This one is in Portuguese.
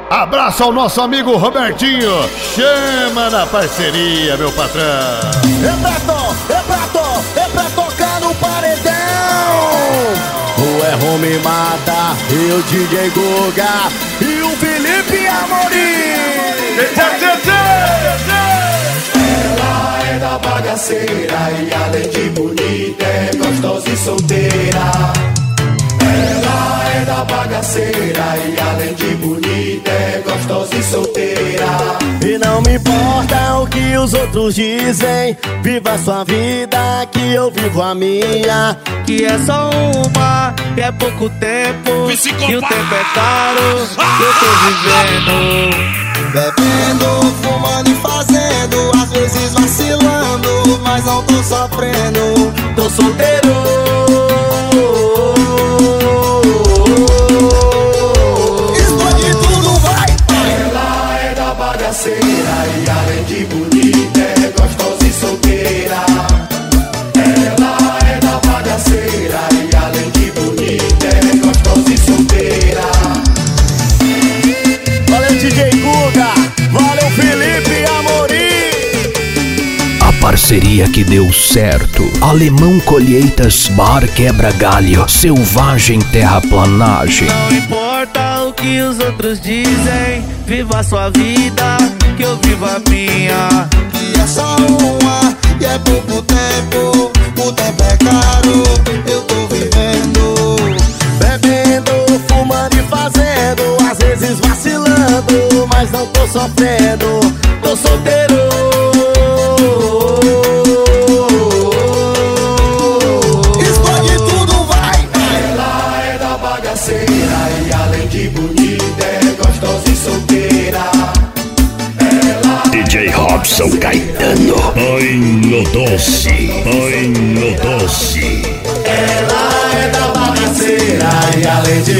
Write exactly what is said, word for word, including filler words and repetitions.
Abraço ao nosso amigo Robertinho. Chama na parceria, meu patrão. É pra to, é pra to, é pra tocar no paredão. O é Home Mata e o D J Guga e o Felipe Amorim. Ela é da bagaceira e além de bonita é gostosa e solteira. Ela é da bagaceira e além de bonita é gostosa e solteira. E não me importa o que os outros dizem, viva a sua vida que eu vivo a minha. Que é só uma, que é pouco tempo, e o tempo é caro, que eu tô vivendo. Bebendo, fumando e fazendo, às vezes vacilando, mas não tô sofrendo, tô solteiro. Esconde tudo, vai! Ela é da bagaceira e além de bonita é gostosa e solteira. Ela é da bagaceira e além de bonita é gostosa e solteira. Valeu D J Guga, valeu Felipe Amorim. A parceria que deu certo. Alemão Colheitas, Bar Quebra Galho, Selvagem Terraplanagem. Não importa o que os outros dizem, viva a sua vida, que eu vivo a minha. Que é só uma, e é pouco tempo, o tempo é caro, eu tô vivendo. Bebendo, fumando e fazendo, às vezes vacilando, mas não tô sofrendo, tô solteiro. Esconde tudo, vai! Ela é da bagaceira e além de bonita é gostosa e solteira. D J Robson Caetano, põe no doce, põe no doce. Ela é da bagaceira e além de